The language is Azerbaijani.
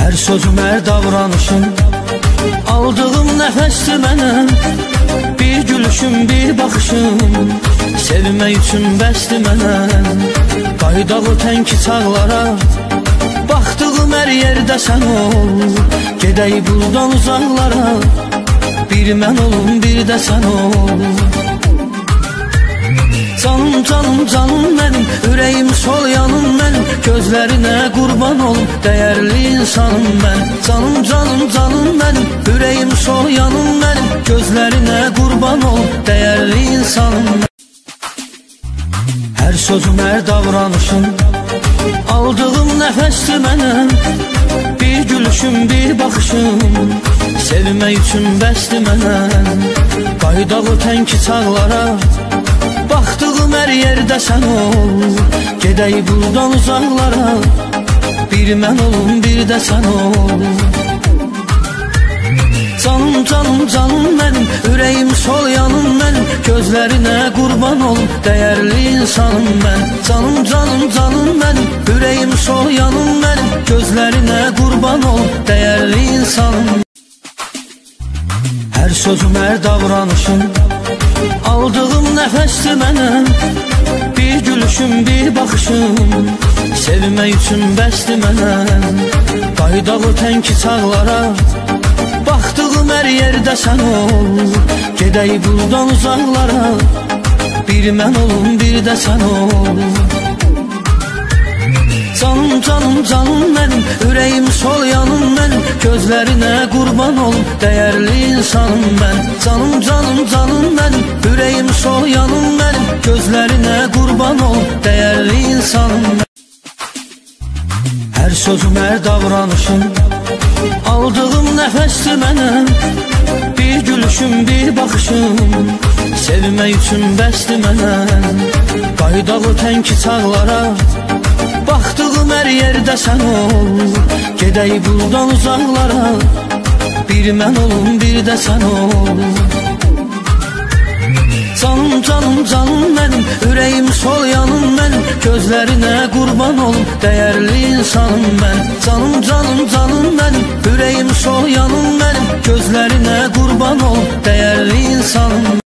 Her sözüm, her davranışım, aldığım nəfəsdir mənə. Bir gülüşüm, bir baxışım, sevmək üçün bəsdir mənə. Qaydağı tənki çağlara, baxdığım hər yerdə sən ol. Gedək buradan uzaqlara, bir mən olum, bir də sən ol. Canım, canım, canım mənim, ürəyim sol yanım mənim, gözlərinə qurban olum, dəyərli insanım mən. Canım, canım, canım mənim, ürəyim sol yanım mənim, gözlərinə qurban olum, dəyərli insanım mən. Hər sözüm, hər davranışım, aldığım nəfəsdir mənə. Bir gülüşüm, bir baxışım, sevmək üçün bəsdir mənə. Qaydağı tənki çağlara, baxdığım hər yerdə sən ol. Gedək buradan uzaqlara, bir mən olum, bir də sən ol. Canım, canım, canım mənim, ürəyim sol yanım mənim, gözlərinə qurban olum, dəyərli insanım mən. Canım, canım, canım mənim, ürəyim sol yanım mənim, gözlərinə qurban olum, dəyərli insanım mən. Hər sözüm, hər davranışım, aldığım nəfəsdir mənə. Bir gülüşüm, bir baxışım, sevmək üçün bəsdir mənə. Qaydağı tənki çağlara, baxdığım hər yerdə sən ol. Gedək buradan uzaqlara, bir mən olum, bir də sən ol. Canım, canım, canım mənim, ürəyim sol yanım mənim, gözlərinə qurban olum, dəyərli insanım mən. Canım, canım, canım mənim, ürəyim sol yanım mənim, gözlərinə qurban olum, dəyərli insanım mən. Hər sözüm, hər davranışım, aldığım nəfəsdir mənə. Bir gülüşüm, bir baxışım, sevmək üçün bəsdir mənə. Qaydağı tənki çağlara, baxdığım hər yerdə sən ol. Gedək buradan uzaqlara, bir mən olum, bir də sən ol. Canım, canım, canım mənim, ürəyim sol yanım mənim, gözlərinə qurban olum, dəyərli insanım mən. Canım, canım, canım mənim, ürəyim sol yanım mənim, gözlərinə qurban olum, dəyərli insanım mən.